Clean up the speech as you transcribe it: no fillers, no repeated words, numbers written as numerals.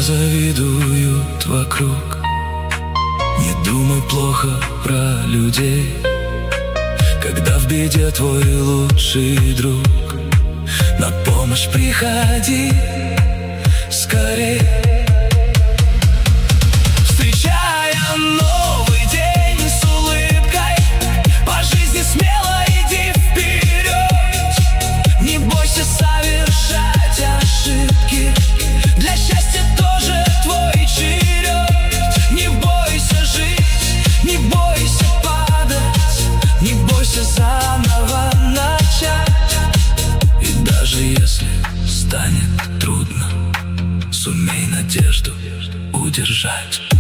завидуют вокруг. Не думай плохо про людей, когда в беде твой лучший друг. На помощь приходи скорей. Встречая новый день с улыбкой, по жизни смело иди вперед. Не бойся совершать ошибки, для счастья тоже твой черед. Не бойся жить, не бойся падать, не бойся заново начать. И даже если станет трудно, сумей надежду удержать.